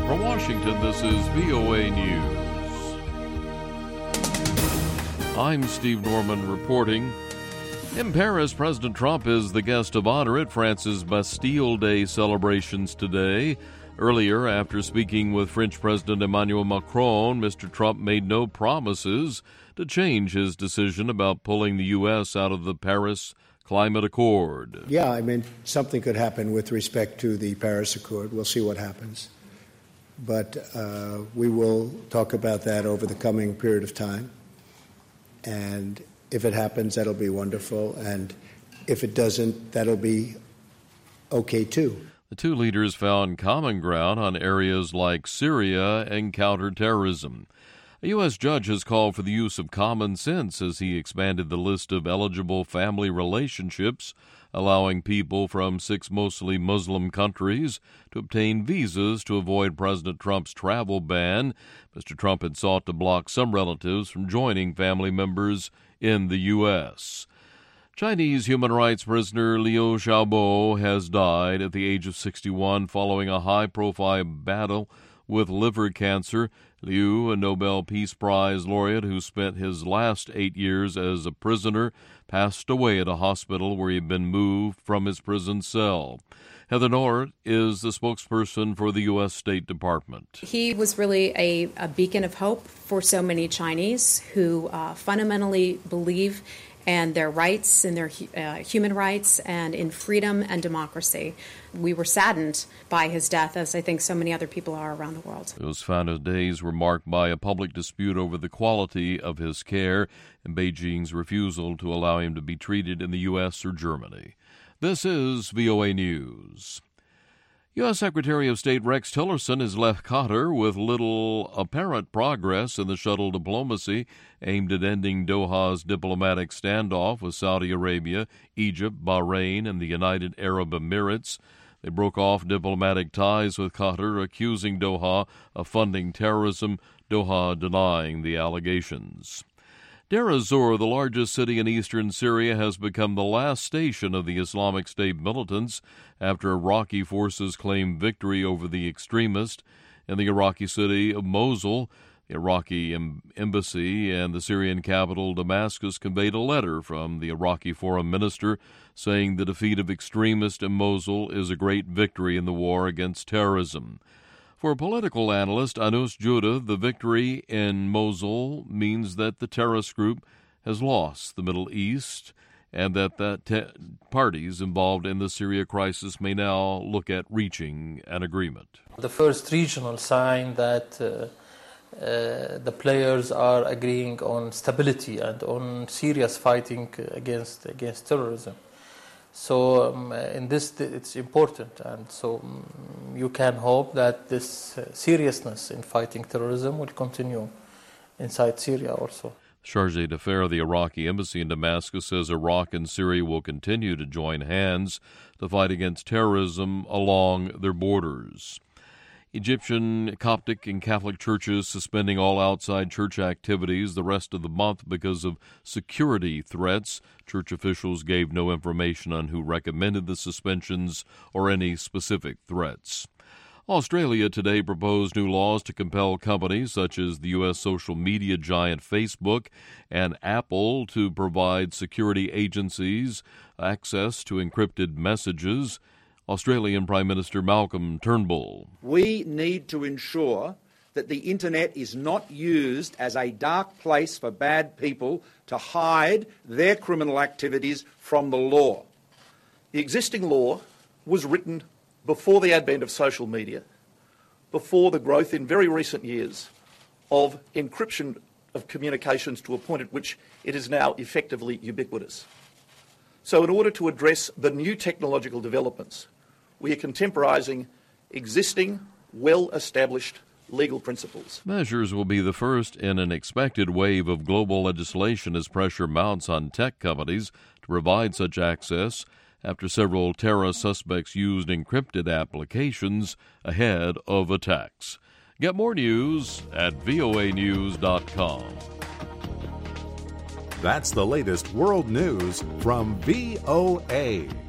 From Washington, this is VOA News. I'm Steve Norman reporting. In Paris, President Trump is the guest of honor at France's Bastille Day celebrations today. Earlier, after speaking with French President Emmanuel Macron, Mr. Trump made no promises to change his decision about pulling the U.S. out of the Paris Climate Accord. Yeah, I mean, something could happen with respect to the Paris Accord. We'll see what happens. But we will talk about that over the coming period of time. And if it happens, that'll be wonderful. And if it doesn't, that'll be okay, too. The two leaders found common ground on areas like Syria and counterterrorism. A U.S. judge has called for the use of common sense as he expanded the list of eligible family relationships, allowing people from 6 mostly Muslim countries to obtain visas to avoid President Trump's travel ban. Mr. Trump had sought to block some relatives from joining family members in the U.S. Chinese human rights prisoner Liu Xiaobo has died at the age of 61 following a high-profile battle with liver cancer. Liu, a Nobel Peace Prize laureate who spent his last 8 years as a prisoner, passed away at a hospital where he had been moved from his prison cell. Heather Nauert is the spokesperson for the U.S. State Department. He was really a beacon of hope for so many Chinese who fundamentally believe in their rights, in their human rights, and in freedom and democracy. We were saddened by his death, as I think so many other people are around the world. Those final days were marked by a public dispute over the quality of his care and Beijing's refusal to allow him to be treated in the U.S. or Germany. This is VOA News. U.S. Secretary of State Rex Tillerson has left Qatar with little apparent progress in the shuttle diplomacy aimed at ending Doha's diplomatic standoff with Saudi Arabia, Egypt, Bahrain, and the United Arab Emirates. They broke off diplomatic ties with Qatar, accusing Doha of funding terrorism, Doha denying the allegations. Deir ez-Zor, the largest city in eastern Syria, has become the last station of the Islamic State militants after Iraqi forces claimed victory over the extremists. In the Iraqi city of Mosul, the Iraqi embassy and the Syrian capital Damascus conveyed a letter from the Iraqi foreign minister saying the defeat of extremists in Mosul is a great victory in the war against terrorism. For political analyst Anus Judah, the victory in Mosul means that the terrorist group has lost the Middle East and that parties involved in the Syria crisis may now look at reaching an agreement. The first regional sign that the players are agreeing on stability and on serious fighting against terrorism. So in this, it's important, and so you can hope that this seriousness in fighting terrorism will continue inside Syria also. Chargé d'Affaires of the Iraqi embassy in Damascus says Iraq and Syria will continue to join hands to fight against terrorism along their borders. Egyptian Coptic and Catholic churches suspending all outside church activities the rest of the month because of security threats. Church officials gave no information on who recommended the suspensions or any specific threats. Australia today proposed new laws to compel companies such as the U.S. social media giant Facebook and Apple to provide security agencies access to encrypted messages. Australian Prime Minister Malcolm Turnbull. We need to ensure that the internet is not used as a dark place for bad people to hide their criminal activities from the law. The existing law was written before the advent of social media, before the growth in very recent years of encryption of communications to a point at which it is now effectively ubiquitous. So in order to address the new technological developments, we are contemporising existing, well-established legal principles. Measures will be the first in an expected wave of global legislation as pressure mounts on tech companies to provide such access after several terror suspects used encrypted applications ahead of attacks. Get more news at voanews.com. That's the latest world news from VOA.